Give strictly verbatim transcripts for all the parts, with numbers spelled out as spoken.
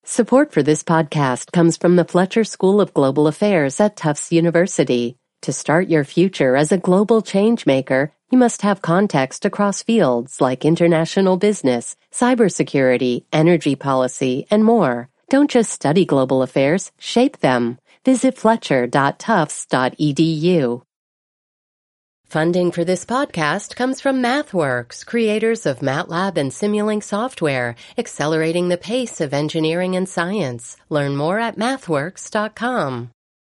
Support for this podcast comes from the Fletcher School of Global Affairs at Tufts University. To start your future as a global changemaker, you must have context across fields like international business, cybersecurity, energy policy, and more. Don't just study global affairs, shape them. Visit fletcher dot tufts dot e d u. Funding for this podcast comes from MathWorks, creators of MATLAB and Simulink software, accelerating the pace of engineering and science. Learn more at mathworks dot com.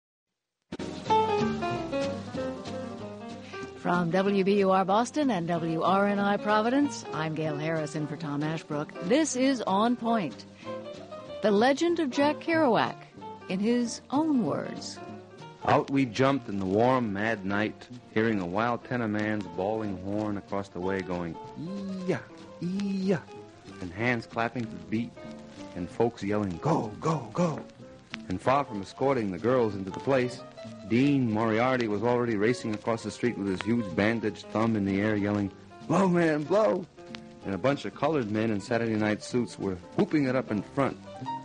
From W B U R Boston and W R N I Providence, I'm Gail Harrison for Tom Ashbrook. This is On Point. The legend of Jack Kerouac, in his own words. Out we jumped in the warm, mad night, hearing a wild tenor man's bawling horn across the way going, ee-yah, ee-yah, and hands clapping to the beat, and folks yelling, go, go, go. And far from escorting the girls into the place, Dean Moriarty was already racing across the street with his huge bandaged thumb in the air yelling, blow, man, blow. And a bunch of colored men in Saturday night suits were whooping it up in front.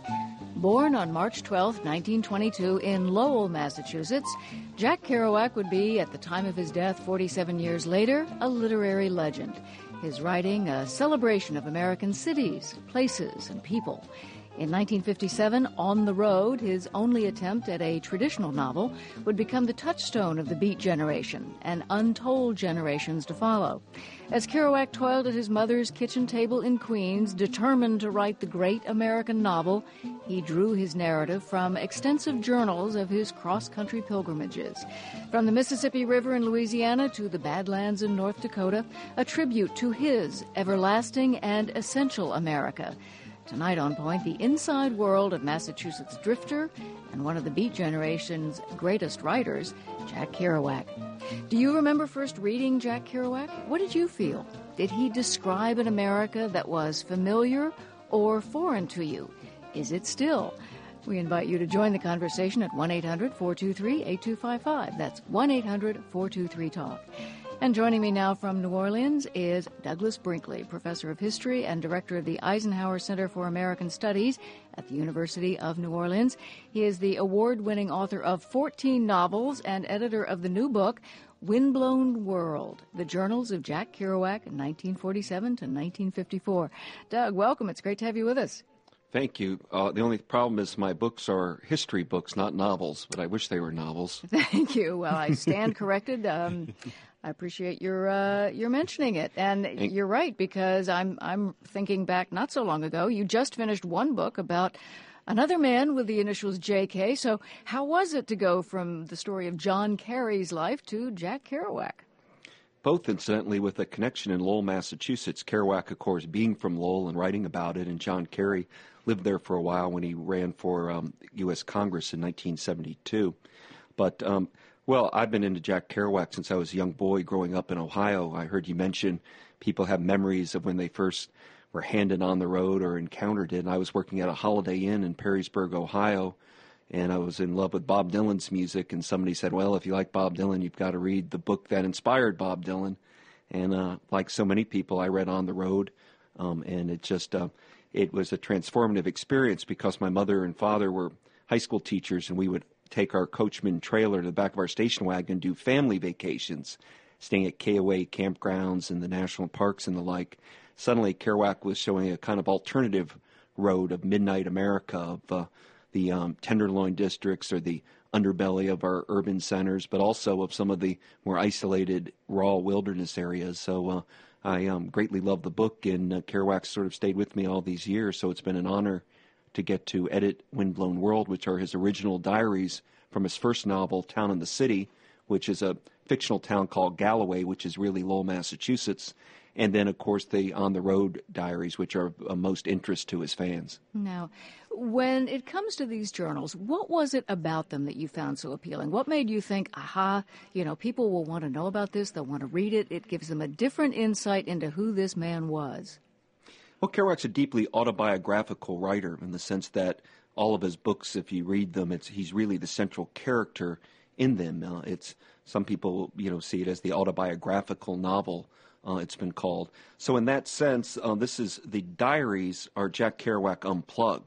Born on March twelfth, nineteen twenty-two, in Lowell, Massachusetts, Jack Kerouac would be, at the time of his death forty-seven years later, a literary legend. His writing a celebration of American cities, places, and people. In nineteen fifty-seven, On the Road, his only attempt at a traditional novel, would become the touchstone of the Beat generation and untold generations to follow. As Kerouac toiled at his mother's kitchen table in Queens, determined to write the great American novel, he drew his narrative from extensive journals of his cross-country pilgrimages. From the Mississippi River in Louisiana to the Badlands in North Dakota, a tribute to his everlasting and essential America. Tonight on Point, the inside world of Massachusetts drifter and one of the Beat generation's greatest writers, Jack Kerouac. Do you remember first reading Jack Kerouac? What did you feel? Did he describe an America that was familiar or foreign to you? Is it still? We invite you to join the conversation at one eight hundred four two three eight two five five. That's one eight hundred four two three talk. And joining me now from New Orleans is Douglas Brinkley, professor of history and director of the Eisenhower Center for American Studies at the University of New Orleans. He is the award-winning author of fourteen novels and editor of the new book, Windblown World, The Journals of Jack Kerouac, nineteen forty-seven to nineteen fifty-four. Doug, welcome. It's great to have you with us. Thank you. Uh, the only problem is my books are history books, not novels, but I wish they were novels. Thank you. Well, I stand corrected. Um, I appreciate your uh, your mentioning it, and Thank- you're right, because I'm I'm thinking back not so long ago. You just finished one book about another man with the initials J K. So how was it to go from the story of John Kerry's life to Jack Kerouac? Both, incidentally, with a connection in Lowell, Massachusetts. Kerouac, of course, being from Lowell and writing about it, and John Kerry lived there for a while when he ran for um, U S Congress in nineteen seventy-two. But, um, well, I've been into Jack Kerouac since I was a young boy growing up in Ohio. I heard you mention people have memories of when they first were handed on the road or encountered it. And I was working at a Holiday Inn in Perrysburg, Ohio, and I was in love with Bob Dylan's music. And somebody said, well, if you like Bob Dylan, you've got to read the book that inspired Bob Dylan. And uh, like so many people, I read On the Road, um, and it just... Uh, It was a transformative experience because my mother and father were high school teachers, and we would take our Coachman trailer to the back of our station wagon and do family vacations, staying at K O A campgrounds and the national parks and the like. Suddenly, Kerouac was showing a kind of alternative road of midnight America, of uh, the um, Tenderloin districts or the underbelly of our urban centers, but also of some of the more isolated, raw wilderness areas. So uh, I um, greatly love the book, and uh, Kerouac sort of stayed with me all these years, so it's been an honor to get to edit Windblown World, which are his original diaries from his first novel, Town in the City, which is a fictional town called Galloway, which is really Lowell, Massachusetts, and then, of course, the On the Road diaries, which are of most interest to his fans. Now, when it comes to these journals, what was it about them that you found so appealing? What made you think, aha, you know, people will want to know about this, they'll want to read it, it gives them a different insight into who this man was? Well, Kerouac's a deeply autobiographical writer in the sense that all of his books, if you read them, it's he's really the central character in them. Uh, it's some people, you know, see it as the autobiographical novel. Uh, it's been called. So in that sense, uh, this is the diaries are Jack Kerouac unplugged.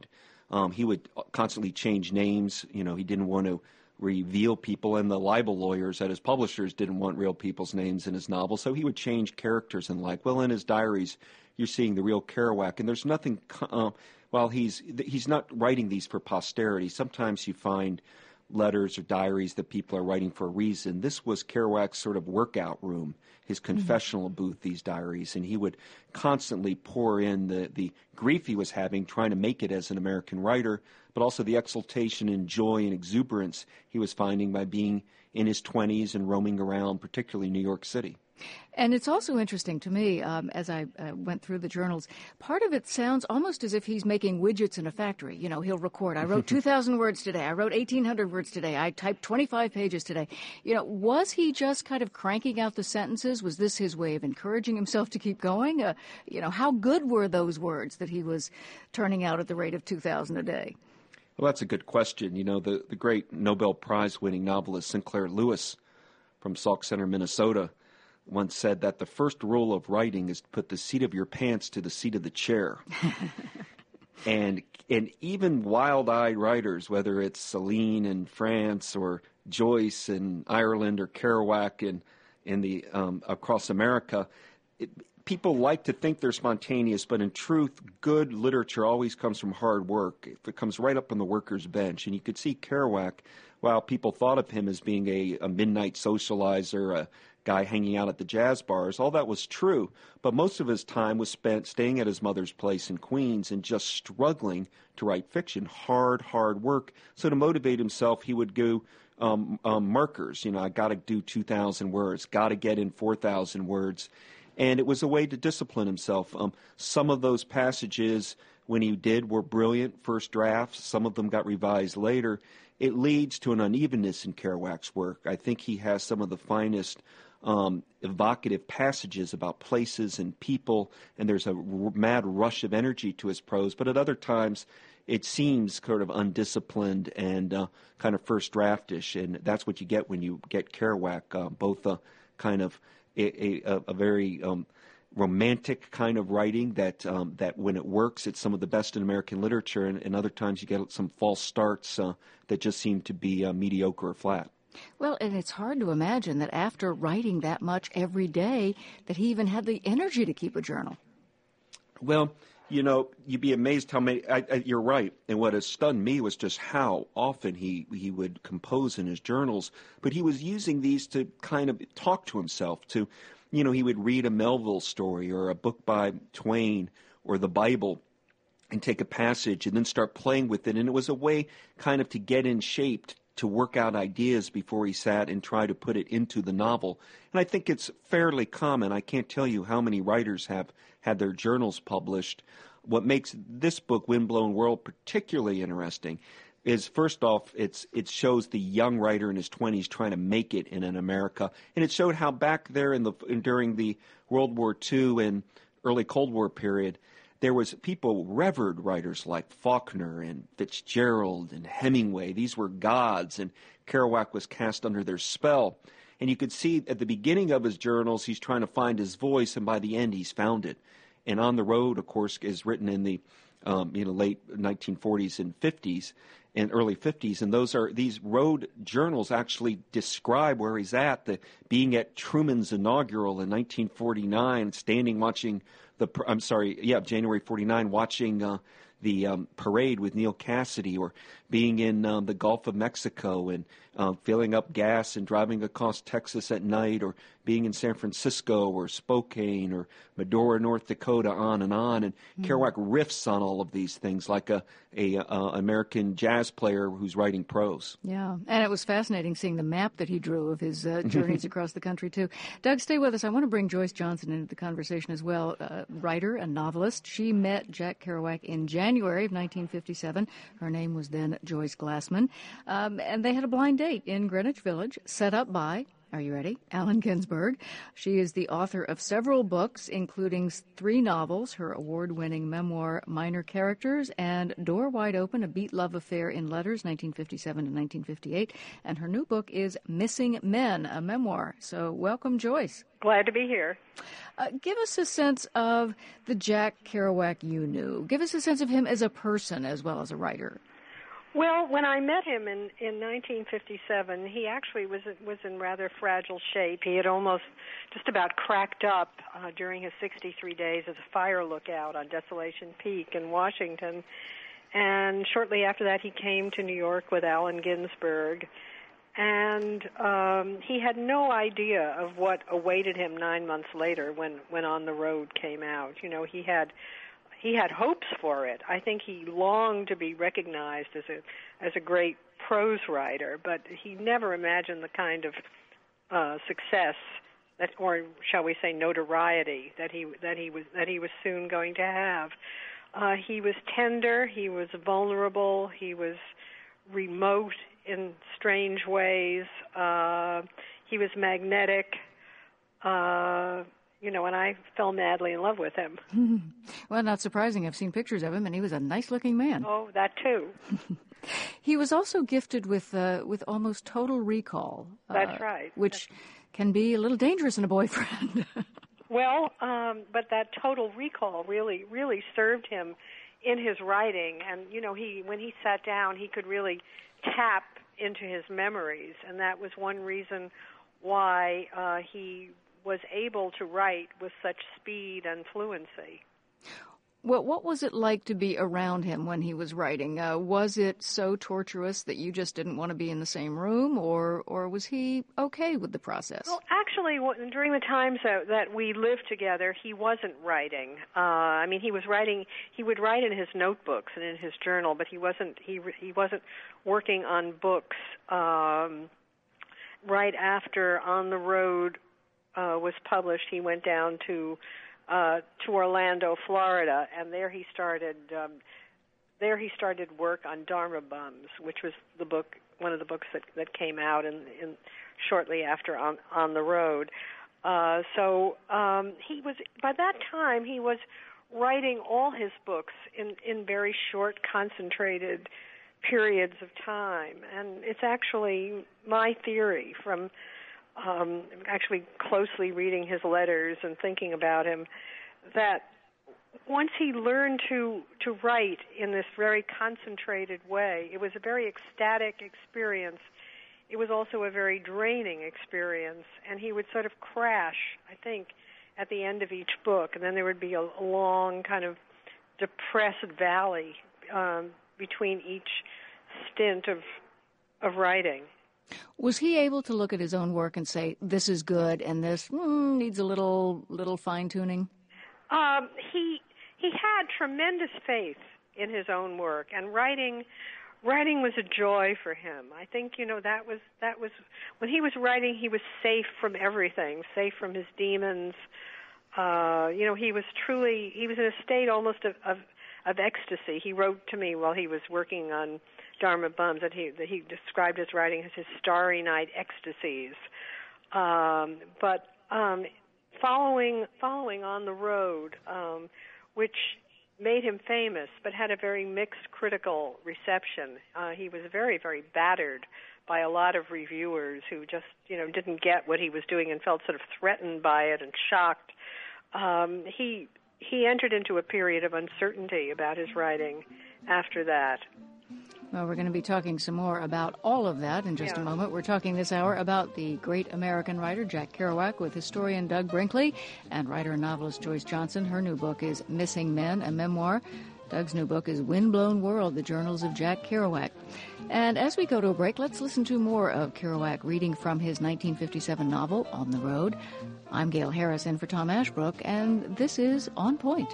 Um, he would constantly change names. You know, he didn't want to reveal people, and the libel lawyers at his publishers didn't want real people's names in his novels, so he would change characters and like. Well, in his diaries, you're seeing the real Kerouac, and there's nothing. Uh, while he's he's not writing these for posterity, sometimes you find letters or diaries that people are writing for a reason. This was Kerouac's sort of workout room, his confessional mm-hmm. booth, these diaries, and he would constantly pour in the, the grief he was having trying to make it as an American writer, but also the exultation and joy and exuberance he was finding by being in his twenties and roaming around, particularly New York City. And it's also interesting to me, um, as I uh, went through the journals, part of it sounds almost as if he's making widgets in a factory. You know, he'll record, I wrote two thousand words today, I wrote eighteen hundred words today, I typed twenty-five pages today. You know, was he just kind of cranking out the sentences? Was this his way of encouraging himself to keep going? Uh, you know, how good were those words that he was turning out at the rate of two thousand a day? Well, that's a good question. You know, the, the great Nobel Prize-winning novelist Sinclair Lewis from Sauk Center, Minnesota, once said that the first rule of writing is to put the seat of your pants to the seat of the chair. and and even wild-eyed writers, whether it's Celine in France or Joyce in Ireland or Kerouac in, in the um, across America, it, people like to think they're spontaneous, but in truth, good literature always comes from hard work. It comes right up on the worker's bench. And you could see Kerouac, while people thought of him as being a, a midnight socializer, a guy hanging out at the jazz bars, all that was true. But most of his time was spent staying at his mother's place in Queens and just struggling to write fiction. Hard, hard work. So to motivate himself, he would go um, um, markers. You know, I got to do two thousand words, got to get in four thousand words. And it was a way to discipline himself. Um, some of those passages, when he did, were brilliant first drafts. Some of them got revised later. It leads to an unevenness in Kerouac's work. I think he has some of the finest um, evocative passages about places and people, and there's a r- mad rush of energy to his prose. But at other times, it seems sort of undisciplined and uh, kind of first draftish, and that's what you get when you get Kerouac, uh, both a kind of a, a, a very um, romantic kind of writing that um, that when it works, it's some of the best in American literature, and, and other times you get some false starts uh, that just seem to be uh, mediocre or flat. Well, and it's hard to imagine that after writing that much every day, that he even had the energy to keep a journal. Well, you know, you'd be amazed how many. I, I, you're right, and what has stunned me was just how often he he would compose in his journals. But he was using these to kind of talk to himself. To, you know, he would read a Melville story or a book by Twain or the Bible, and take a passage and then start playing with it. And it was a way kind of to get in shape, to work out ideas before he sat and tried to put it into the novel. And I think it's fairly common. I can't tell you how many writers have had their journals published. What makes this book, Windblown World, particularly interesting is, first off, it's it shows the young writer in his twenties trying to make it in an America. And it showed how back there in the during the World War Two and early Cold War period, there was people revered writers like Faulkner and Fitzgerald and Hemingway. These were gods, and Kerouac was cast under their spell. And you could see at the beginning of his journals, he's trying to find his voice, and by the end, he's found it. And On the Road, of course, is written in the um, you know late nineteen forties and fifties and early fifties, and those are these road journals actually describe where he's at. The being at Truman's inaugural in nineteen forty-nine, standing watching the I'm sorry, yeah, January forty-nine, watching uh, the um, parade with Neil Cassidy, or being in um, the Gulf of Mexico and uh, filling up gas and driving across Texas at night, or being in San Francisco or Spokane or Medora, North Dakota, on and on. And mm-hmm. Kerouac riffs on all of these things like a, a, a American jazz player who's writing prose. Yeah, and it was fascinating seeing the map that he drew of his uh, journeys across the country, too. Doug, stay with us. I want to bring Joyce Johnson into the conversation as well, uh, writer and novelist. She met Jack Kerouac in January of nineteen fifty-seven. Her name was then Joyce Glassman. Um, and they had a blind date in Greenwich Village, set up by Are you ready? Allen Ginsberg. She is the author of several books, including three novels, her award-winning memoir, Minor Characters, and Door Wide Open, A Beat Love Affair in Letters, nineteen fifty-seven to nineteen fifty-eight. And her new book is Missing Men, a memoir. So welcome, Joyce. Glad to be here. Uh, give us a sense of the Jack Kerouac you knew. Give us a sense of him as a person as well as a writer. Well, when I met him in, in nineteen fifty-seven, he actually was was in rather fragile shape. He had almost just about cracked up uh, during his sixty-three days as a fire lookout on Desolation Peak in Washington. And shortly after that, he came to New York with Allen Ginsberg. And um, he had no idea of what awaited him nine months later when, when On the Road came out. You know, he had... He had hopes for it. I think he longed to be recognized as a as a great prose writer, but he never imagined the kind of uh, success that, or shall we say, notoriety that he that he was that he was soon going to have. Uh, he was tender. He was vulnerable. He was remote in strange ways. Uh, he was magnetic. Uh, You know, and I fell madly in love with him. Well, not surprising. I've seen pictures of him, and he was a nice-looking man. Oh, that too. He was also gifted with uh, with almost total recall. That's uh, right. Which can be a little dangerous in a boyfriend. Well, um, but that total recall really, really served him in his writing. And, you know, he when he sat down, he could really tap into his memories. And that was one reason why uh, he was able to write with such speed and fluency. Well, what was it like to be around him when he was writing? Uh, was it so torturous that you just didn't want to be in the same room, or or was he okay with the process? Well, actually, during the times that, that we lived together, he wasn't writing. Uh, I mean, he was writing. He would write in his notebooks and in his journal, but he wasn't. He he wasn't working on books. Um, right after On the Road Uh, was published, he went down to uh, to Orlando, Florida, and there he started. Um, there he started work on Dharma Bums, which was the book, one of the books that, that came out in, in shortly after On On the Road. Uh, so um, he was by that time he was writing all his books in in very short, concentrated periods of time, and it's actually my theory from. Um, actually closely reading his letters and thinking about him, that once he learned to, to write in this very concentrated way, it was a very ecstatic experience. It was also a very draining experience, and he would sort of crash, I think, at the end of each book, and then there would be a, a long kind of depressed valley um, between each stint of of writing. Was he able to look at his own work and say, this is good and this mm, needs a little little fine-tuning? Um, he he had tremendous faith in his own work, and writing writing was a joy for him. I think, you know, that was that was when he was writing, he was safe from everything, safe from his demons. Uh, you know, he was truly he was in a state almost of, of of ecstasy. He wrote to me while he was working on Dharma Bums that he that he described his writing as his starry night ecstasies. Um, but um, following following On the Road, um, which made him famous, but had a very mixed critical reception. Uh, he was very very battered by a lot of reviewers who just you know didn't get what he was doing and felt sort of threatened by it and shocked. Um, he he entered into a period of uncertainty about his writing after that. Well, we're going to be talking some more about all of that in just yeah. a moment. We're talking this hour about the great American writer Jack Kerouac with historian Doug Brinkley and writer and novelist Joyce Johnson. Her new book is Missing Men, a memoir. Doug's new book is Windblown World, The Journals of Jack Kerouac. And as we go to a break, let's listen to more of Kerouac reading from his nineteen fifty-seven novel, On the Road. I'm Gail Harris in for Tom Ashbrook, and this is On Point.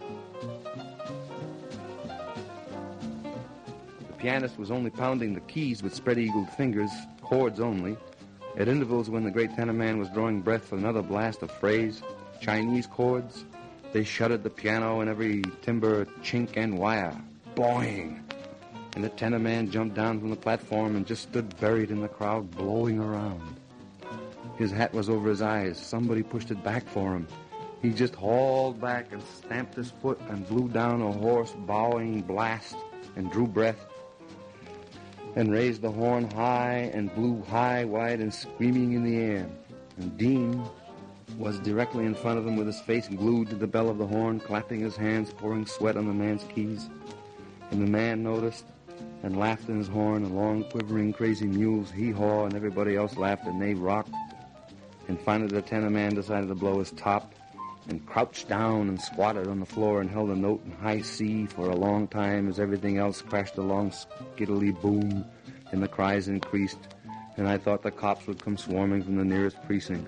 The pianist was only pounding the keys with spread-eagled fingers, chords only. At intervals when the great tenor man was drawing breath for another blast of phrase, Chinese chords, they shuddered the piano and every timber, chink, and wire. Boing! And the tenor man jumped down from the platform and just stood buried in the crowd, blowing around. His hat was over his eyes. Somebody pushed it back for him. He just hauled back and stamped his foot and blew down a hoarse, bowing blast and drew breath and raised the horn high and blew high, wide, and screaming in the air. And Dean was directly in front of him with his face glued to the bell of the horn, clapping his hands, pouring sweat on the man's keys. And the man noticed and laughed in his horn, and long, quivering, crazy mules hee-haw, and everybody else laughed, and they rocked. And finally the tenor man decided to blow his top and crouched down and squatted on the floor and held a note in high C for a long time as everything else crashed along skiddly boom, and the cries increased, and I thought the cops would come swarming from the nearest precinct.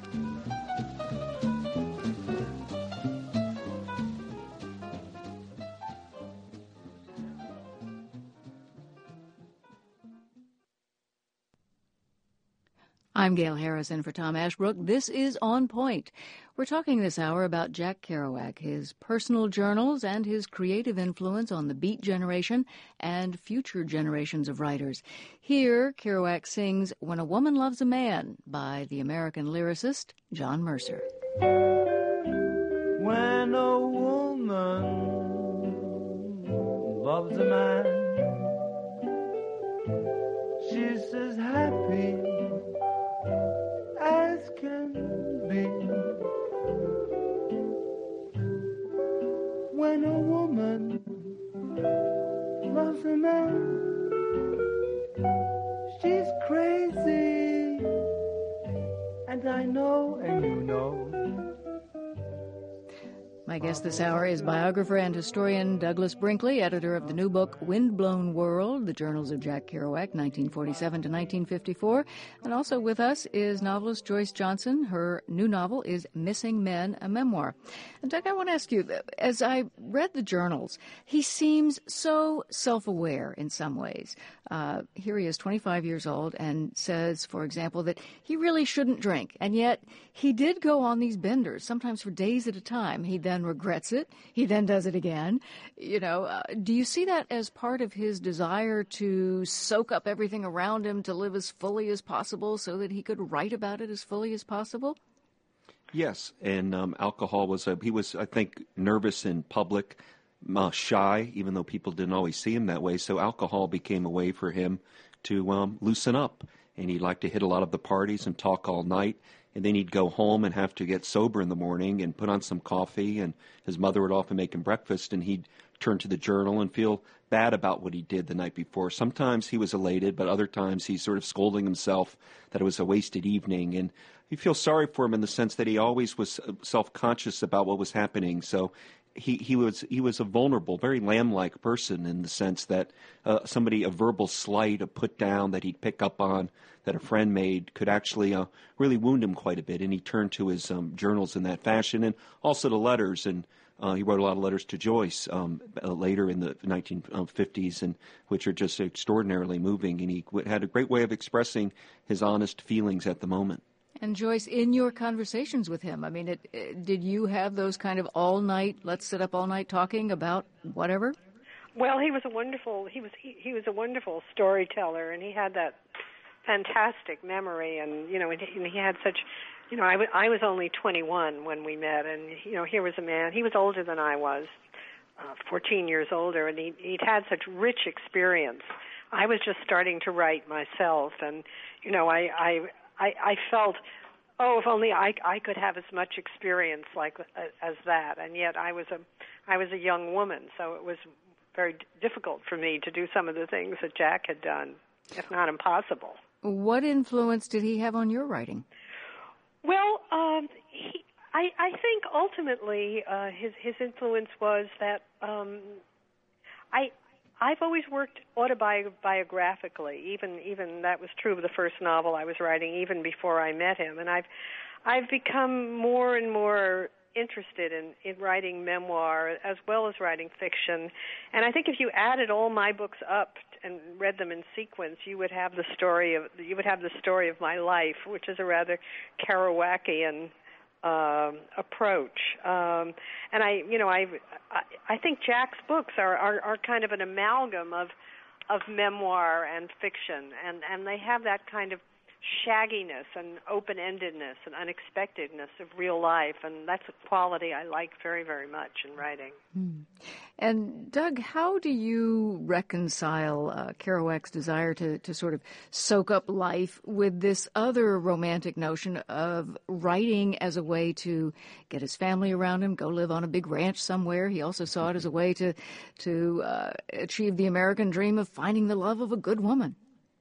I'm Gail Harrison for Tom Ashbrook. This is On Point. We're talking this hour about Jack Kerouac, his personal journals, and his creative influence on the Beat generation and future generations of writers. Here, Kerouac sings When a Woman Loves a Man by the American lyricist John Mercer. When a woman loves a man, she's as happy as can be. When a woman loves a man, she's crazy, and I know, and you know. My guest this hour is biographer and historian Douglas Brinkley, editor of the new book Windblown World, The Journals of Jack Kerouac, nineteen forty-seven to nineteen fifty-four. And also with us is novelist Joyce Johnson. Her new novel is Missing Men, a memoir. And Doug, I want to ask you, as I read the journals, he seems so self-aware in some ways. Uh, here he is, twenty-five years old, and says, for example, that he really shouldn't drink. And yet he did go on these benders, sometimes for days at a time. He then regrets it. He then does it again. You know, uh, do you see that as part of his desire to soak up everything around him, to live as fully as possible so that he could write about it as fully as possible? Yes, and um, alcohol was, a, he was, I think, nervous in public, uh, shy, even though people didn't always see him that way. So alcohol became a way for him to um, loosen up. And he liked to hit a lot of the parties and talk all night. And then he'd go home and have to get sober in the morning and put on some coffee. And his mother would often make him breakfast, and he'd turn to the journal and feel bad about what he did the night before. Sometimes he was elated, but other times he's sort of scolding himself that it was a wasted evening. And you feel sorry for him in the sense that he always was self-conscious about what was happening. So he, he was he was a vulnerable, very lamb-like person in the sense that uh, somebody, a verbal slight, a put down that he'd pick up on that a friend made could actually uh, really wound him quite a bit. And he turned to his um, journals in that fashion, and also the letters. And uh, he wrote a lot of letters to Joyce um, uh, later in the nineteen fifties, and which are just extraordinarily moving. And he had a great way of expressing his honest feelings at the moment. And Joyce, in your conversations with him, I mean, it, it, did you have those kind of all-night, let's sit up all night talking about whatever? Well, he was a wonderful, he was he, he was a wonderful storyteller, and he had that fantastic memory, and, you know, and he, and he had such, you know, I, w- I was only twenty-one when we met, and, you know, here was a man, he was older than I was, uh, fourteen years older, and he, he'd had such rich experience. I was just starting to write myself, and, you know, I... I I, I felt, oh, if only I, I could have as much experience like uh, as that. And yet I was a I was a young woman, so it was very d- difficult for me to do some of the things that Jack had done, if not impossible. What influence did he have on your writing? Well, um, he, I, I think ultimately uh, his his influence was that um, I. I've always worked autobiographically. Even even that was true of the first novel I was writing, even before I met him. And I've I've become more and more interested in, in writing memoir as well as writing fiction. And I think if you added all my books up and read them in sequence, you would have the story of you would have the story of my life, which is a rather Kerouacian Um, approach, um, and I, you know, I, I think Jack's books are, are, are kind of an amalgam of, of memoir and fiction, and, and they have that kind of shagginess and open-endedness and unexpectedness of real life, and that's a quality I like very, very much in writing. Mm. And Doug, how do you reconcile uh, Kerouac's desire to, to sort of soak up life with this other romantic notion of writing as a way to get his family around him, go live on a big ranch somewhere? He also saw it as a way to, to uh, achieve the American dream of finding the love of a good woman.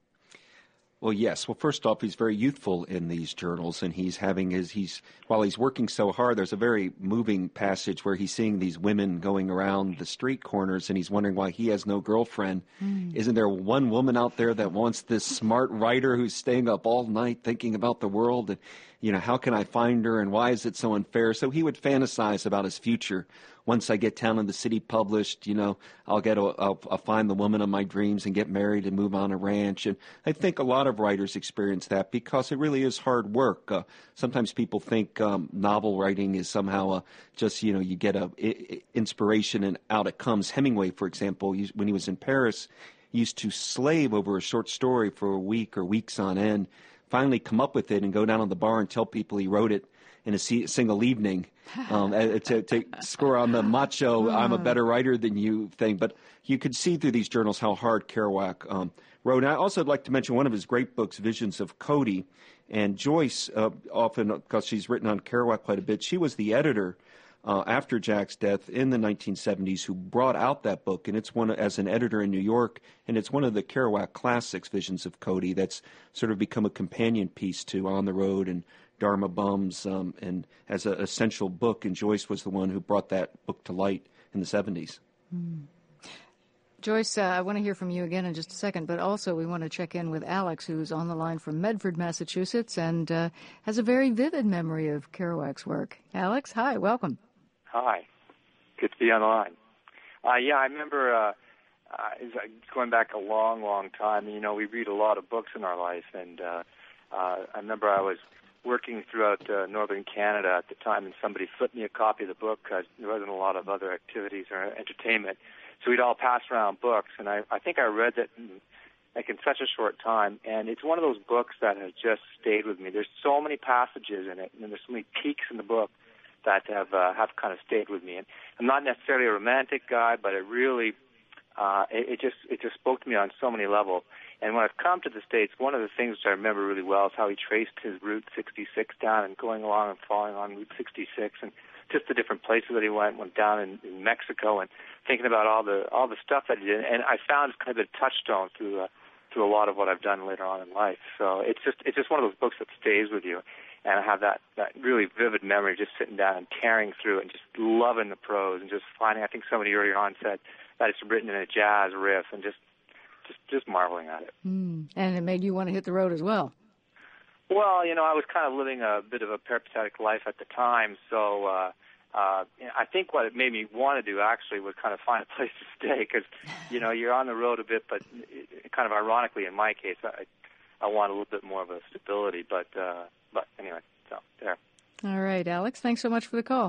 Well, yes. Well, first off, he's very youthful in these journals, and he's having his, he's, while he's working so hard, there's a very moving passage where he's seeing these women going around the street corners, and he's wondering why he has no girlfriend. Mm. Isn't there one woman out there that wants this smart writer who's staying up all night thinking about the world? And, you know, how can I find her, and why is it so unfair? So he would fantasize about his future. Once I get Town and the City published, you know, I'll get a, I'll, I'll find the woman of my dreams and get married and move on a ranch. And I think a lot of writers experience that because it really is hard work. Uh, sometimes people think um, novel writing is somehow uh, just, you know, you get a I- inspiration and out it comes. Hemingway, for example, when he was in Paris, he used to slave over a short story for a week or weeks on end, finally come up with it and go down on the bar and tell people he wrote it in a single evening, um, to, to score on the macho, I'm a better writer than you thing. But you could see through these journals how hard Kerouac um, wrote. And I also would like to mention one of his great books, Visions of Cody. And Joyce, uh, often, because she's written on Kerouac quite a bit, she was the editor uh, after Jack's death in the nineteen seventies who brought out that book. And it's one as an editor in New York, and it's one of the Kerouac classics, Visions of Cody, that's sort of become a companion piece to On the Road and Dharma Bums, um, and as an essential book, and Joyce was the one who brought that book to light in the seventies. Mm. Joyce, uh, I want to hear from you again in just a second, but also we want to check in with Alex, who's on the line from Medford, Massachusetts, and uh, has a very vivid memory of Kerouac's work. Alex, hi, welcome. Hi. Good to be on the line. Uh, yeah, I remember uh, uh, it's going back a long, long time. You know, we read a lot of books in our life, and uh, uh, I remember I was working throughout uh, northern Canada at the time, and somebody flipped me a copy of the book because there wasn't a lot of other activities or entertainment. So we'd all pass around books, and I, I think I read that in, like in such a short time, and it's one of those books that has just stayed with me. There's so many passages in it, and there's so many peaks in the book that have uh, have kind of stayed with me. And I'm not necessarily a romantic guy, but it really uh, it, it just it just spoke to me on so many levels. And when I've come to the States, one of the things which I remember really well is how he traced his Route sixty-six down and going along and falling on Route sixty-six, and just the different places that he went, went down in, in Mexico, and thinking about all the all the stuff that he did. And I found it's kind of a touchstone through uh, through a lot of what I've done later on in life. So it's just it's just one of those books that stays with you. And I have that, that really vivid memory of just sitting down and tearing through it and just loving the prose and just finding, I think somebody earlier on said that it's written in a jazz riff, and just Just, just marveling at it. Mm. And it made you want to hit the road as well. Well, you know, I was kind of living a bit of a peripatetic life at the time, so uh, uh, I think what it made me want to do actually was kind of find a place to stay, because, you know, you're on the road a bit, but it, kind of ironically in my case, I, I want a little bit more of a stability, but, uh, but anyway, so there. All right, Alex, thanks so much for the call.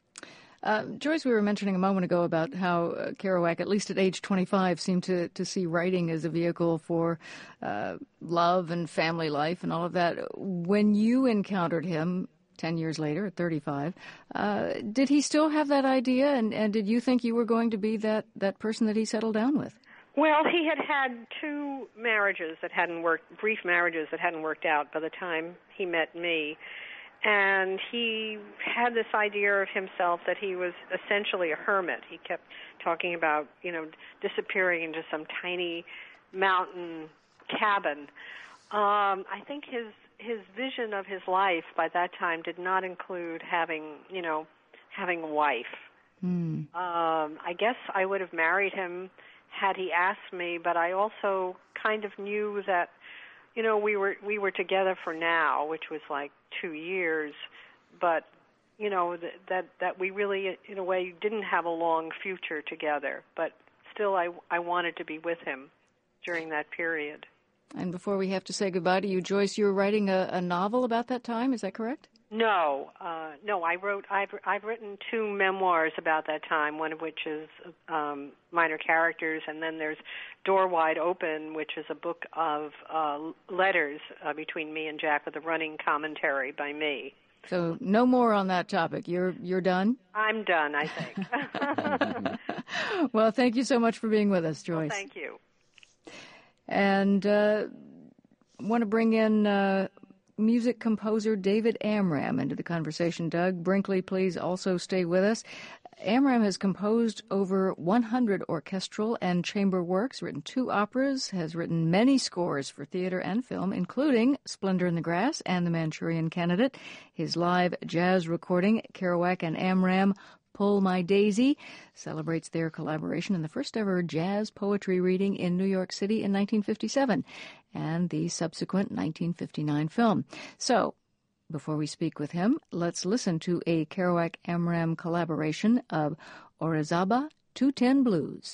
Uh, Joyce, we were mentioning a moment ago about how uh, Kerouac, at least at age twenty-five, seemed to, to see writing as a vehicle for uh, love and family life and all of that. When you encountered him ten years later, at thirty-five, uh, did he still have that idea, and, and did you think you were going to be that, that person that he settled down with? Well, he had had two marriages that hadn't worked, brief marriages that hadn't worked out by the time he met me. And he had this idea of himself that he was essentially a hermit. He kept talking about, you know, disappearing into some tiny mountain cabin. Um, I think his his vision of his life by that time did not include having, you know, having a wife. Mm. Um, I guess I would have married him had he asked me, but I also kind of knew that, you know, we were we were together for now, which was like two years, but, you know, th- that that we really, in a way, didn't have a long future together. But still, I, I wanted to be with him during that period. And before we have to say goodbye to you, Joyce, you were writing a, a novel about that time, is that correct? No, uh, no. I wrote. I've I've written two memoirs about that time. One of which is um, Minor Characters, and then there's Door Wide Open, which is a book of uh, letters uh, between me and Jack with a running commentary by me. So no more on that topic. You're you're done? I'm done, I think. Well, thank you so much for being with us, Joyce. Well, thank you. And uh, want to bring in uh, music composer David Amram into the conversation. Doug Brinkley, please also stay with us. Amram has composed over one hundred orchestral and chamber works, written two operas, has written many scores for theater and film, including Splendor in the Grass and The Manchurian Candidate. His live jazz recording, Kerouac and Amram, Pull My Daisy, celebrates their collaboration in the first ever jazz poetry reading in New York City in nineteen fifty-seven and the subsequent nineteen fifty-nine film. So, before we speak with him, let's listen to a Kerouac-Amram collaboration of Orizaba two ten Blues.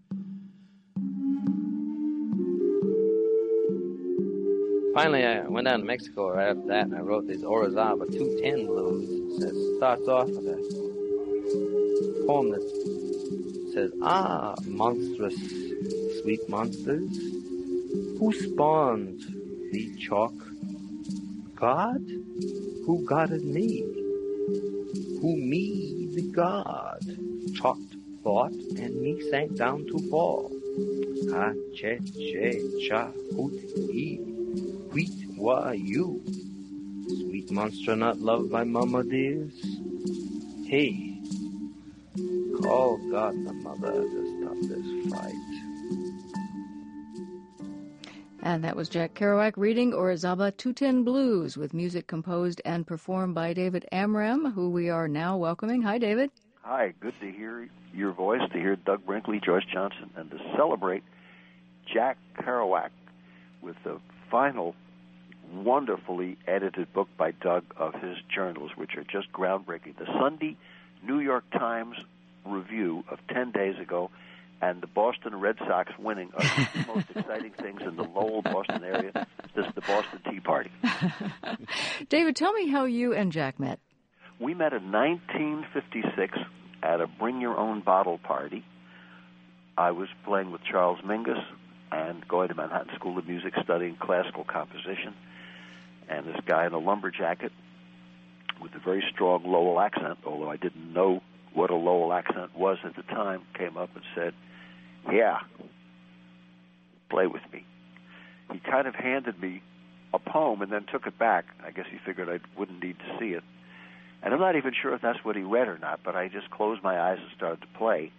Finally, I went down to Mexico right after that, and I wrote these Orizaba two ten Blues. It starts off with a poem that says, "Ah, monstrous, sweet monsters, who spawned the chalk? God? Who guarded me? Who me the God? Chalked thought, and me sank down to fall. Ah, che, che, cha, hoot, he, wheat, why, you. Sweet monster not loved by mama dears. Hey, call God the mother to stop this fight." And that was Jack Kerouac reading Orizaba two ten Blues with music composed and performed by David Amram, who we are now welcoming. Hi, David. Hi, good to hear your voice, to hear Doug Brinkley, Joyce Johnson, and to celebrate Jack Kerouac with the final wonderfully edited book by Doug of his journals, which are just groundbreaking. The Sunday New York Times review of ten days ago and the Boston Red Sox winning are the two most exciting things in the Lowell, Boston area since the Boston Tea Party. David, tell me how you and Jack met. We met in nineteen fifty-six at a bring-your-own-bottle party. I was playing with Charles Mingus and going to Manhattan School of Music studying classical composition. And this guy in a lumber jacket with a very strong Lowell accent, although I didn't know what a Lowell accent was at the time, came up and said, "Yeah, play with me." He kind of handed me a poem and then took it back. I guess he figured I wouldn't need to see it. And I'm not even sure if that's what he read or not, but I just closed my eyes and started to play.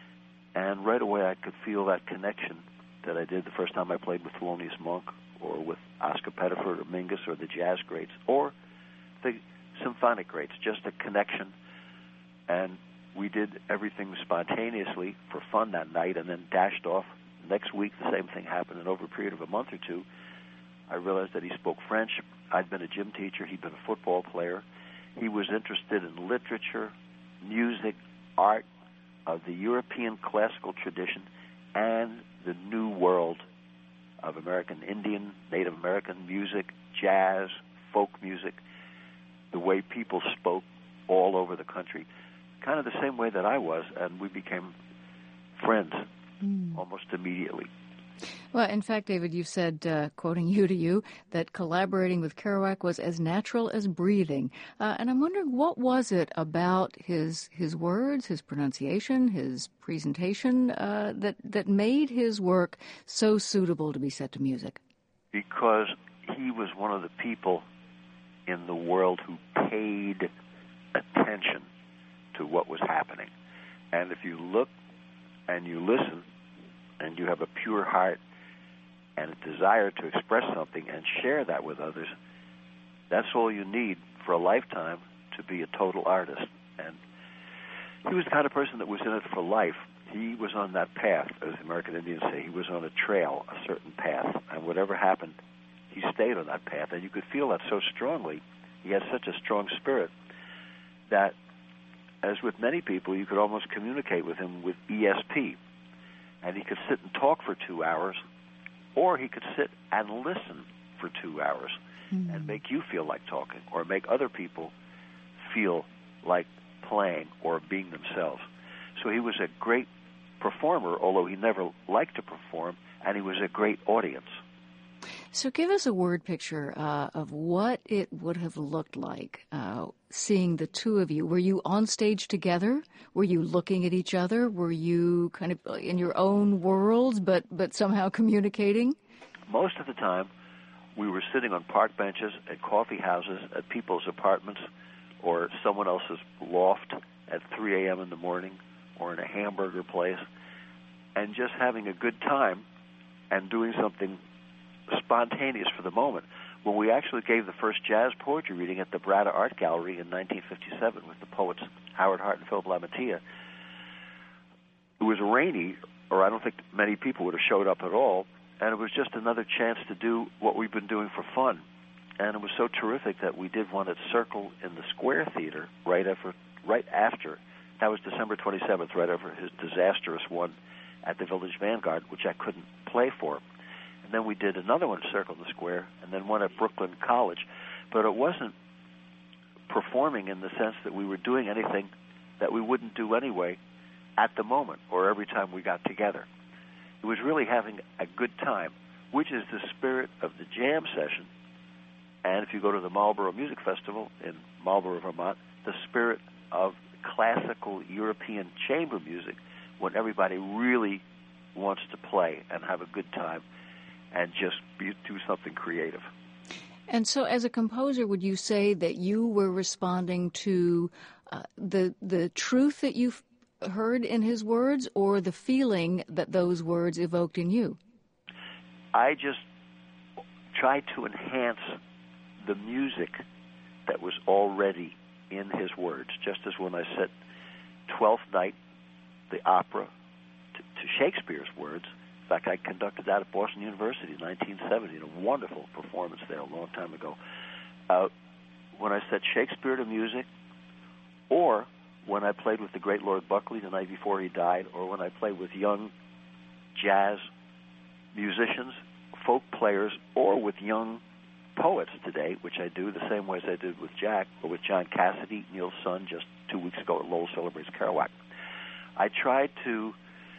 And right away I could feel that connection that I did the first time I played with Thelonious Monk or with Oscar Pettiford or Mingus or the jazz greats or the symphonic greats, just a connection. And we did everything spontaneously for fun that night and then dashed off. Next week, the same thing happened, and over a period of a month or two, I realized that he spoke French. I'd been a gym teacher. He'd been a football player. He was interested in literature, music, art of the European classical tradition and the new world of American Indian, Native American music, jazz, folk music, the way people spoke all over the country, kind of the same way that I was, and we became friends mm. almost immediately. Well, in fact, David, you said, uh, quoting you to you, that collaborating with Kerouac was as natural as breathing. Uh, and I'm wondering, what was it about his his words, his pronunciation, his presentation uh, that, that made his work so suitable to be set to music? Because he was one of the people in the world who paid attention to what was happening. And if you look and you listen and you have a pure heart and a desire to express something and share that with others, that's all you need for a lifetime to be a total artist. And he was the kind of person that was in it for life. He was on that path, as the American Indians say. He was on a trail, a certain path, and whatever happened, he stayed on that path. And you could feel that so strongly. He had such a strong spirit that, as with many people, you could almost communicate with him with E S P. And he could sit and talk for two hours, or he could sit and listen for two hours. mm-hmm. and make you feel like talking, or make other people feel like playing or being themselves. So he was a great performer, although he never liked to perform, and he was a great audience. So give us a word picture uh, of what it would have looked like uh, seeing the two of you. Were you on stage together? Were you looking at each other? Were you kind of in your own worlds, but, but somehow communicating? Most of the time, we were sitting on park benches at coffee houses, at people's apartments, or someone else's loft at three a.m. in the morning, or in a hamburger place, and just having a good time and doing something spontaneous for the moment. When we actually gave the first jazz poetry reading at the Brada Art Gallery in nineteen fifty-seven with the poets Howard Hart and Philip Lamantia, it was rainy, or I don't think many people would have showed up at all, and it was just another chance to do what we've been doing for fun. And it was so terrific that we did one at Circle in the Square Theater right after, right after. That was December twenty-seventh, right after his disastrous one at the Village Vanguard, which I couldn't play for. And then we did another one at Circle in the Square, and then one at Brooklyn College. But it wasn't performing in the sense that we were doing anything that we wouldn't do anyway at the moment or every time we got together. It was really having a good time, which is the spirit of the jam session. And if you go to the Marlborough Music Festival in Marlborough, Vermont, the spirit of classical European chamber music, when everybody really wants to play and have a good time and just be, do something creative. And so as a composer, would you say that you were responding to uh, the the truth that you heard in his words, or the feeling that those words evoked in you? I just tried to enhance the music that was already in his words, just as when I said Twelfth Night, the opera, to, to Shakespeare's words. In fact, I conducted that at Boston University in nineteen seventy, a wonderful performance there a long time ago. Uh, when I said Shakespeare to music, or when I played with the great Lord Buckley the night before he died, or when I played with young jazz musicians, folk players, or with young poets today, which I do the same way as I did with Jack, or with John Cassidy, Neil's son, just two weeks ago at Lowell Celebrates Kerouac. I tried to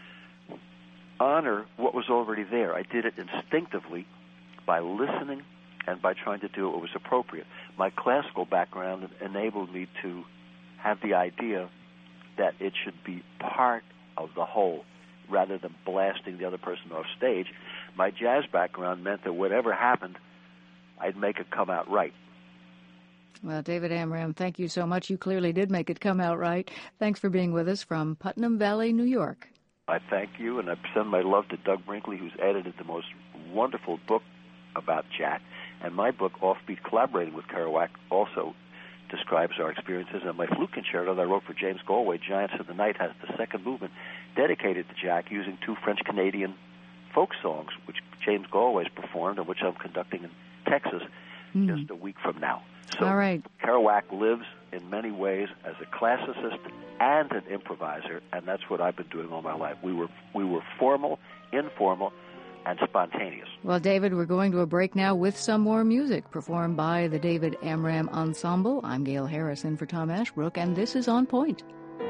honor what was already there. I did it instinctively by listening and by trying to do what was appropriate. My classical background enabled me to have the idea that it should be part of the whole rather than blasting the other person off stage. My jazz background meant that whatever happened, I'd make it come out right. Well, David Amram, thank you so much. You clearly did make it come out right. Thanks for being with us from Putnam Valley, New York. I thank you, and I send my love to Doug Brinkley, who's edited the most wonderful book about Jack. And my book, Offbeat, Collaborating with Kerouac, also describes our experiences. And my flute concerto that I wrote for James Galway, Giants of the Night, has the second movement dedicated to Jack using two French-Canadian folk songs, which James Galway's performed and which I'm conducting in Texas mm. just a week from now. So All right. Kerouac lives in many ways as a classicist and an improviser, and that's what I've been doing all my life. We were we were formal, informal, and spontaneous. Well, David, we're going to a break now with some more music performed by the David Amram Ensemble. I'm Gail Harrison for Tom Ashbrook, and this is On Point.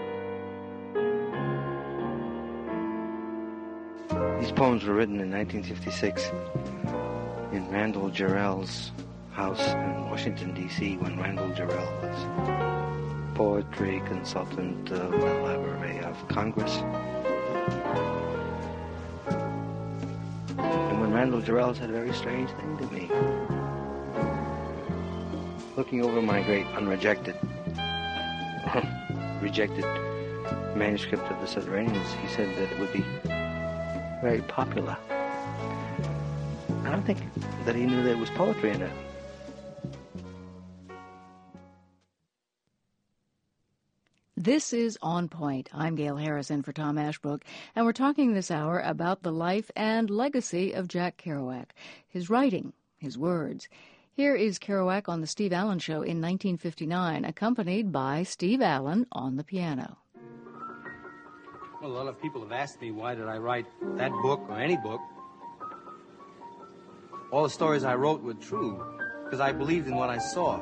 These poems were written in nineteen fifty-six in Randall Jarrell's house in Washington, D C, when Randall Jarrell was poetry consultant of the Library of Congress. And when Randall Jarrell said a very strange thing to me, looking over my great unrejected, rejected manuscript of the Subterraneans, he said that it would be very popular. I don't think that he knew there was poetry in it. This is On Point. I'm Gail Harrison for Tom Ashbrook, and we're talking this hour about the life and legacy of Jack Kerouac, his writing, his words. Here is Kerouac on The Steve Allen Show in nineteen fifty-nine, accompanied by Steve Allen on the piano. Well, a lot of people have asked me why did I write that book or any book. All the stories I wrote were true. because I believed in what I saw.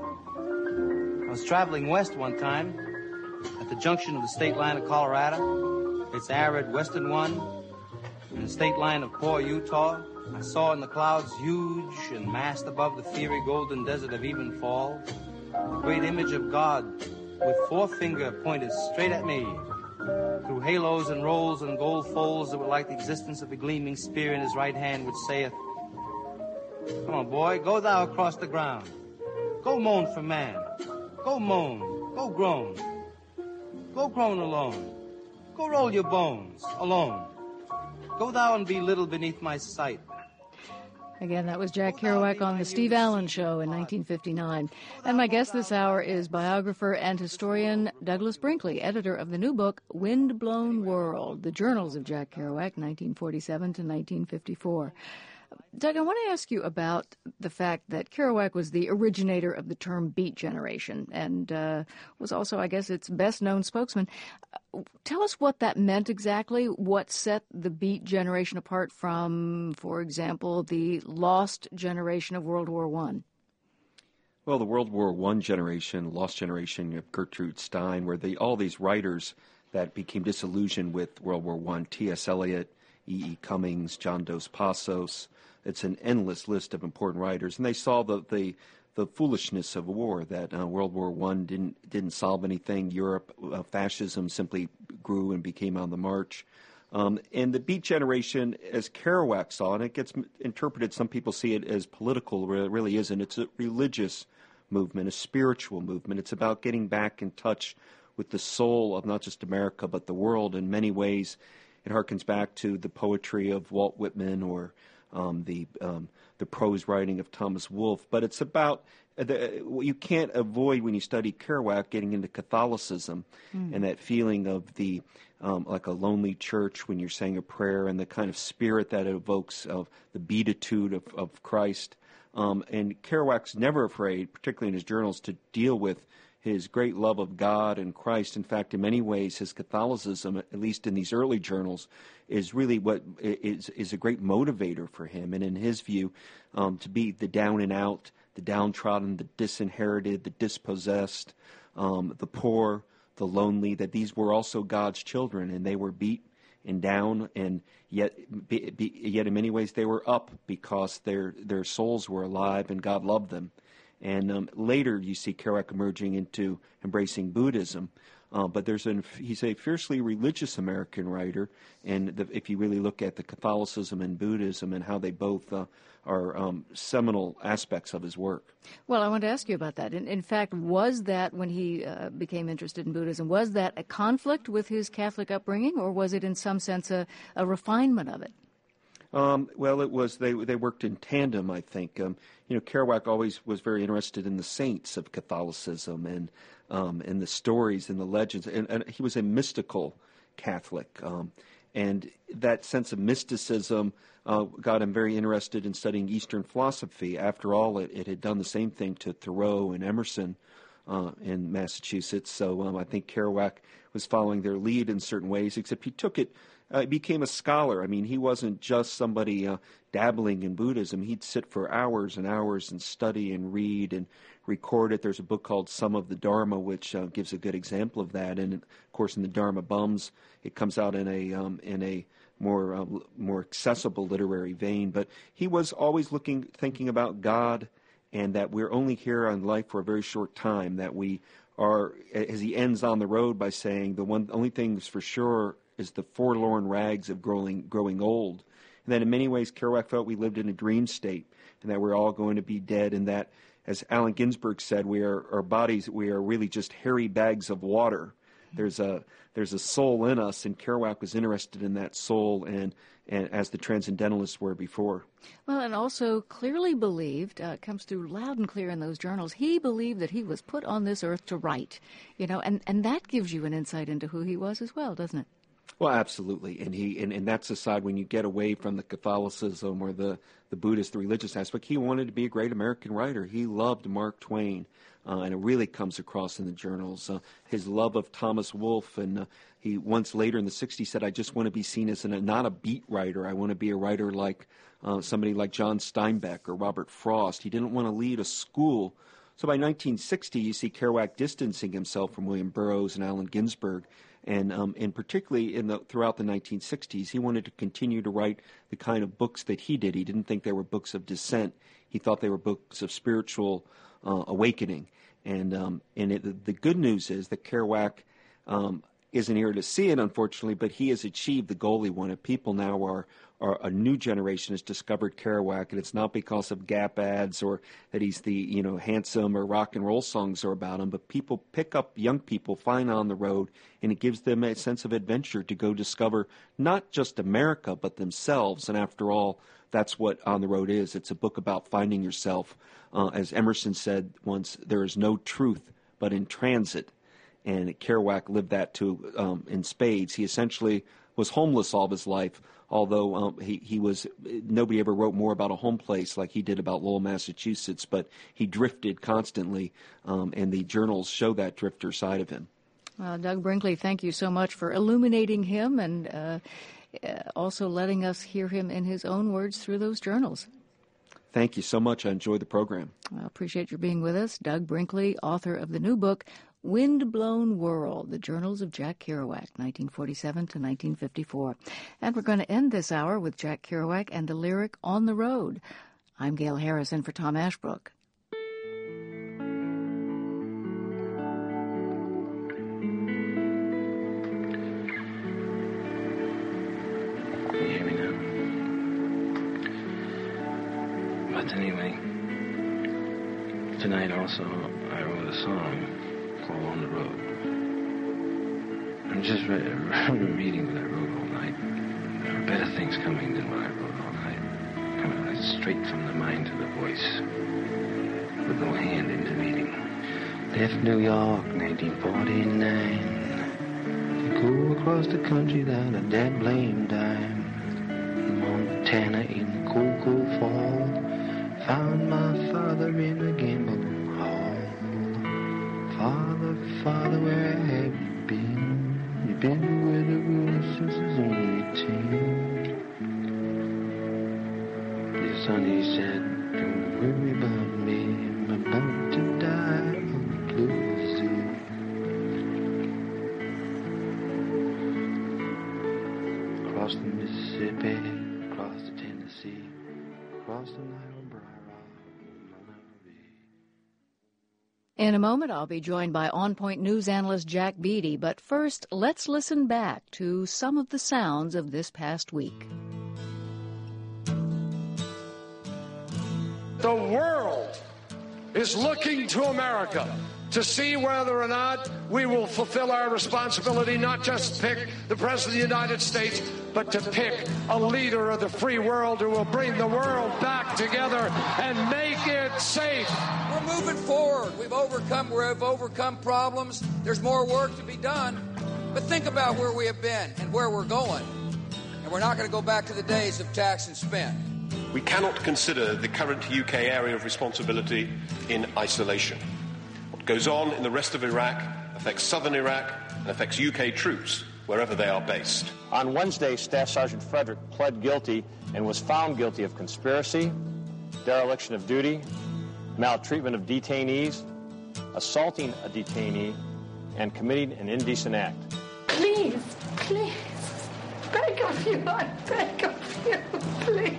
I was traveling west one time at the junction of the state line of Colorado, its arid western one, and the state line of poor Utah. I saw in the clouds, huge and massed above the fiery golden desert of Evenfall, the great image of God with forefinger pointed straight at me, through halos and rolls and gold folds that were like the existence of the gleaming spear in his right hand, which saith, "Come on, boy, go thou across the ground. Go moan for man. Go moan. Go groan. Go groan alone. Go roll your bones alone. Go thou and be little beneath my sight." Again, that was Jack Kerouac on The Steve Allen Show in nineteen fifty-nine. And my guest this hour is biographer and historian Douglas Brinkley, editor of the new book, Wind-Blown World, The Journals of Jack Kerouac, nineteen forty-seven to nineteen fifty-four. Doug, I want to ask you about the fact that Kerouac was the originator of the term Beat Generation and uh, was also, I guess, its best-known spokesman. Uh, tell us what that meant exactly, what set the Beat Generation apart from, for example, the lost generation of World War One. Well, the World War One generation, lost generation of Gertrude Stein, were the, all these writers that became disillusioned with World War One, T S. Eliot, E E. Cummings, John Dos Passos. It's an endless list of important writers, and they saw the the, the foolishness of war, that uh, World War One didn't didn't solve anything. Europe, uh, fascism simply grew and became on the march. Um, and the Beat Generation, as Kerouac saw, and it gets interpreted, some people see it as political, but it really isn't. It's a religious movement, a spiritual movement. It's about getting back in touch with the soul of not just America, but the world. In many ways, it harkens back to the poetry of Walt Whitman or um, the um, the prose writing of Thomas Wolfe. But it's about the, what you can't avoid when you study Kerouac, getting into Catholicism mm. and that feeling of the um, like a lonely church when you're saying a prayer, and the kind of spirit that it evokes of the beatitude of, of Christ. Um, and Kerouac's never afraid, particularly in his journals, to deal with his great love of God and Christ. In fact, in many ways, his Catholicism, at least in these early journals, is really what is, is a great motivator for him. And in his view, um, to be the down and out, the downtrodden, the disinherited, the dispossessed, um, the poor, the lonely, that these were also God's children, and they were beat and down, and yet, be, be, yet in many ways, they were up because their their souls were alive and God loved them. And um, later you see Kerouac emerging into embracing Buddhism. Uh, but there's an, he's a fiercely religious American writer, and the, if you really look at the Catholicism and Buddhism and how they both uh, are um, seminal aspects of his work. Well, I want to ask you about that. In, in fact, was that, when he uh, became interested in Buddhism, was that a conflict with his Catholic upbringing, or was it in some sense a, a refinement of it? Um, well, it was, they they worked in tandem, I think. Um, you know, Kerouac always was very interested in the saints of Catholicism and um, and the stories and the legends. And, and he was a mystical Catholic. Um, and that sense of mysticism uh, got him very interested in studying Eastern philosophy. After all, it, it had done the same thing to Thoreau and Emerson uh, in Massachusetts. So um, I think Kerouac was following their lead in certain ways, except he took it Uh, he became a scholar. I mean, he wasn't just somebody uh, dabbling in Buddhism. He'd sit for hours and hours and study and read and record it. There's a book called Some of the Dharma, which uh, gives a good example of that. And, of course, in the Dharma Bums, it comes out in a um, in a more uh, more accessible literary vein. But he was always looking, thinking about God, and that we're only here on life for a very short time, that we are, as he ends on the road by saying, the one only thing's for sure is the forlorn rags of growing growing old. And that in many ways, Kerouac felt we lived in a dream state, and that we're all going to be dead, and that, as Allen Ginsberg said, we are, our bodies, we are really just hairy bags of water. There's a there's a soul in us, and Kerouac was interested in that soul, and, and as the Transcendentalists were before. Well, and also clearly believed, uh, comes through loud and clear in those journals, he believed that he was put on this earth to write, you know, and, and that gives you an insight into who he was as well, doesn't it? Well, absolutely, and he and, and that's the side when you get away from the Catholicism or the, the Buddhist, the religious aspect. He wanted to be a great American writer. He loved Mark Twain, uh, and it really comes across in the journals. Uh, his love of Thomas Wolfe, and uh, he once later in the sixties said, "I just want to be seen as an, not a beat writer. I want to be a writer like uh, somebody like John Steinbeck or Robert Frost." He didn't want to lead a school. So by nineteen sixty, you see Kerouac distancing himself from William Burroughs and Allen Ginsberg. And, um, and particularly in the, throughout the nineteen sixties, he wanted to continue to write the kind of books that he did. He didn't think they were books of dissent. He thought they were books of spiritual uh, awakening. And, um, and it, the good news is that Kerouac um, isn't here to see it, unfortunately, but he has achieved the goal he wanted. People now are, are a new generation has discovered Kerouac, and it's not because of Gap ads or that he's the, you know, handsome or rock and roll songs are about him, but people pick up, young people find On the Road, and it gives them a sense of adventure to go discover not just America, but themselves. And after all, that's what On the Road is. It's a book about finding yourself. Uh, as Emerson said once, there is no truth but in transit. And Kerouac lived that to um, in spades. He essentially was homeless all of his life, although um, he, he was nobody ever wrote more about a home place like he did about Lowell, Massachusetts, but he drifted constantly, um, and the journals show that drifter side of him. Well, Doug Brinkley, thank you so much for illuminating him and uh, also letting us hear him in his own words through those journals. Thank you so much. I enjoyed the program. I appreciate your being with us. Doug Brinkley, author of the new book, Wind-Blown World, The Journals of Jack Kerouac, nineteen forty-seven to nineteen fifty-four. And we're going to end this hour with Jack Kerouac and the lyric On the Road. I'm Gail Harrison for Tom Ashbrook. Can you hear me now? But anyway, tonight also I wrote a song On the Road. I'm just re- re- reading what I wrote all night. There are better things coming than what I wrote all night. Coming right straight from the mind to the voice, with no hand intervening. Left New York, nineteen forty-nine. To go across the country without a dead blame dime. Montana in the cold, cold fall. Found my father in a gambling hall. Father, Father, where have you been? You've been with a girl since I was only eighteen. Dear son, he said, don't worry about me. I'm about to die of blues. Across the Mississippi, across the Tennessee, across the Niobrara. In a moment, I'll be joined by On Point News analyst Jack Beatty. But first, let's listen back to some of the sounds of this past week. The world is looking to America to see whether or not we will fulfill our responsibility, not just pick the President of the United States, but to pick a leader of the free world who will bring the world back together and make it safe. We're moving forward. We've overcome, we've overcome problems. There's more work to be done. But think about where we have been and where we're going. And we're not going to go back to the days of tax and spend. We cannot consider the current U K area of responsibility in isolation. What goes on in the rest of Iraq affects southern Iraq and affects U K troops wherever they are based. On Wednesday, Staff Sergeant Frederick pled guilty and was found guilty of conspiracy, dereliction of duty, maltreatment of detainees, assaulting a detainee, and committing an indecent act. Please, please, beg of you, I beg of you, please.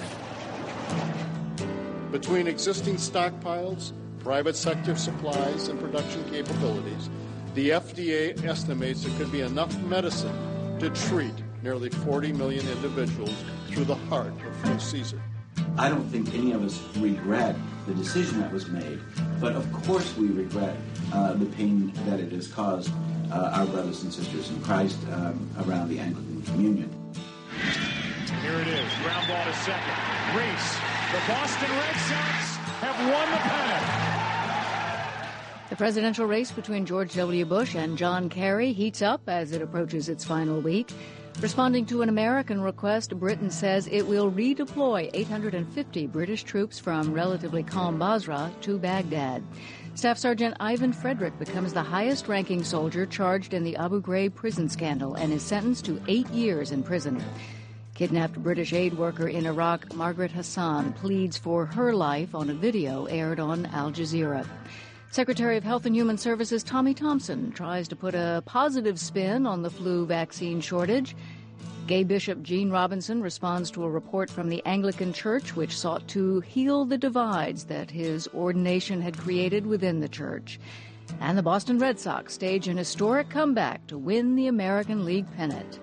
Between existing stockpiles, private sector supplies, and production capabilities, the F D A estimates there could be enough medicine to treat nearly forty million individuals through the heart of flu season. I don't think any of us regret the decision that was made, but of course we regret uh, the pain that it has caused uh, our brothers and sisters in Christ um, around the Anglican Communion. Here it is, ground ball to second. Reese, the Boston Red Sox have won the pennant. The presidential race between George W. Bush and John Kerry heats up as it approaches its final week. Responding to an American request, Britain says it will redeploy eight hundred fifty British troops from relatively calm Basra to Baghdad. Staff Sergeant Ivan Frederick becomes the highest-ranking soldier charged in the Abu Ghraib prison scandal and is sentenced to eight years in prison. Kidnapped British aid worker in Iraq, Margaret Hassan, pleads for her life on a video aired on Al Jazeera. Secretary of Health and Human Services Tommy Thompson tries to put a positive spin on the flu vaccine shortage. Gay Bishop Gene Robinson responds to a report from the Anglican Church which sought to heal the divides that his ordination had created within the church. And the Boston Red Sox stage an historic comeback to win the American League pennant.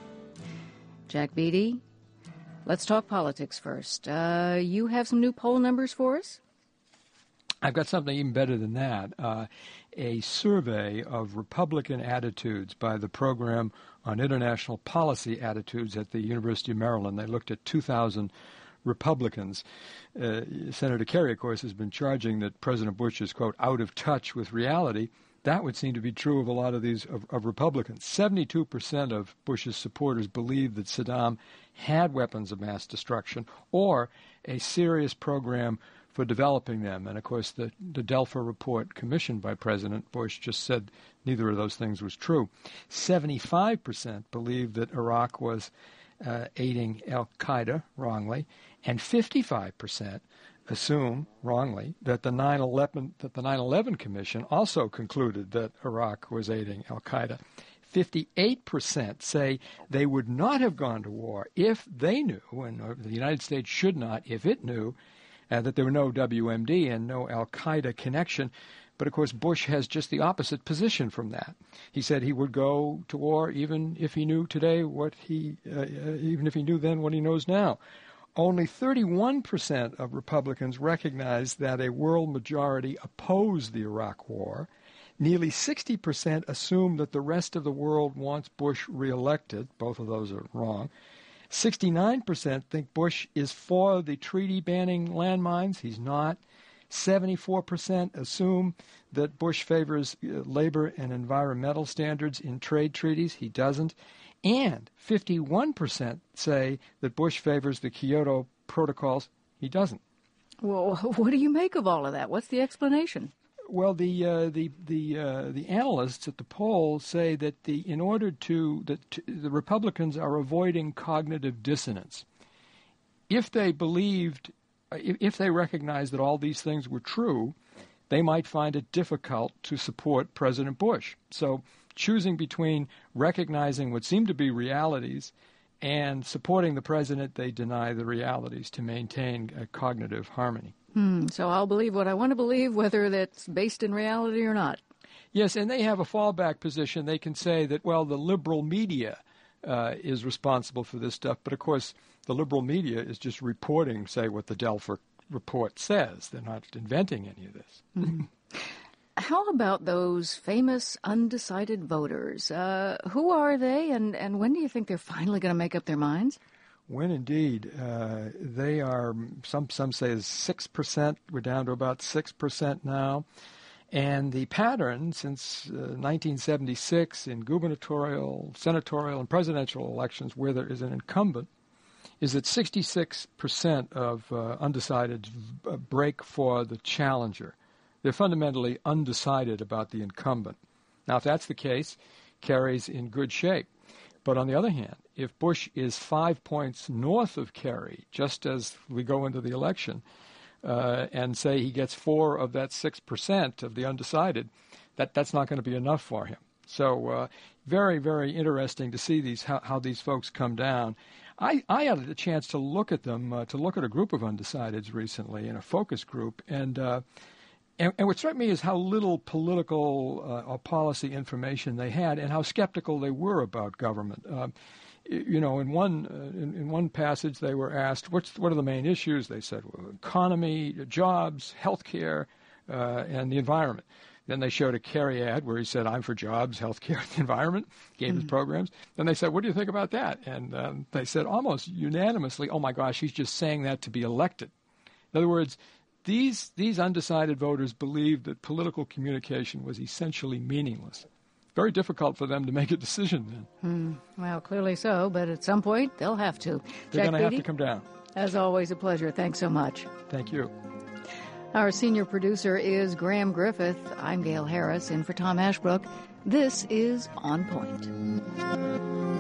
Jack Beatty, let's talk politics first. Uh, you have some new poll numbers for us? I've got something even better than that. Uh, a survey of Republican attitudes by the Program on International Policy Attitudes at the University of Maryland. They looked at two thousand Republicans. Uh, Senator Kerry, of course, has been charging that President Bush is, quote, out of touch with reality. That would seem to be true of a lot of these of, of Republicans. seventy-two percent of Bush's supporters believe that Saddam had weapons of mass destruction or a serious program for developing them. And, of course, the, the Delphi report commissioned by President Bush just said neither of those things was true. seventy-five percent believe that Iraq was uh, aiding al-Qaeda wrongly, and fifty-five percent assume wrongly that the nine eleven that the nine eleven Commission also concluded that Iraq was aiding al-Qaeda. fifty-eight percent say they would not have gone to war if they knew, and the United States should not if it knew, Uh, that there were no W M D and no al-Qaeda connection. But, of course, Bush has just the opposite position from that. He said he would go to war even if he knew today what he, uh, even if he knew then what he knows now. Only thirty-one percent of Republicans recognize that a world majority opposed the Iraq War. Nearly sixty percent assume that the rest of the world wants Bush reelected. Both of those are wrong. sixty-nine percent think Bush is for the treaty banning landmines. He's not. seventy-four percent assume that Bush favors uh, labor and environmental standards in trade treaties. He doesn't. And fifty-one percent say that Bush favors the Kyoto protocols. He doesn't. Well, what do you make of all of that? What's the explanation? Well, the uh, the the uh, the analysts at the poll say that the in order to that to, the Republicans are avoiding cognitive dissonance. If they believed, if, if they recognized that all these things were true, they might find it difficult to support President Bush. So, choosing between recognizing what seem to be realities and supporting the president, they deny the realities to maintain a cognitive harmony. Hmm, so I'll believe what I want to believe, whether that's based in reality or not. Yes, and they have a fallback position. They can say that, well, the liberal media uh, is responsible for this stuff. But, of course, the liberal media is just reporting, say, what the Delphi report says. They're not inventing any of this. Mm-hmm. How about those famous undecided voters? Uh, who are they, and, and when do you think they're finally going to make up their minds? When indeed. Uh, they are, some some say is six percent. We're down to about six percent now. And the pattern since uh, nineteen seventy-six in gubernatorial, senatorial, and presidential elections where there is an incumbent is that sixty-six percent of uh, undecideds break for the challenger. They're fundamentally undecided about the incumbent. Now, if that's the case, Kerry's in good shape. But on the other hand, if Bush is five points north of Kerry, just as we go into the election, uh, and say he gets four of that six percent of the undecided, that, that's not going to be enough for him. So uh, very, very interesting to see these how, how these folks come down. I, I had a chance to look at them, uh, to look at a group of undecideds recently in a focus group, and uh, And, and what struck me is how little political uh, or policy information they had, and how skeptical they were about government. Uh, you know, in one uh, in, in one passage, they were asked, "What's what are the main issues?" They said, well, "Economy, jobs, health care, uh, and the environment." Then they showed a Kerry ad where he said, "I'm for jobs, health care, and the environment." Gave mm-hmm. his programs. Then they said, "What do you think about that?" And um, they said almost unanimously, "Oh my gosh, he's just saying that to be elected." In other words, these these undecided voters believed that political communication was essentially meaningless. Very difficult for them to make a decision then. Hmm. Well, clearly so, but at some point they'll have to. They're going to have Beatty, to come down. As always, a pleasure. Thanks so much. Thank you. Our senior producer is Graham Griffith. I'm Gail Harris, in for Tom Ashbrook. This is On Point.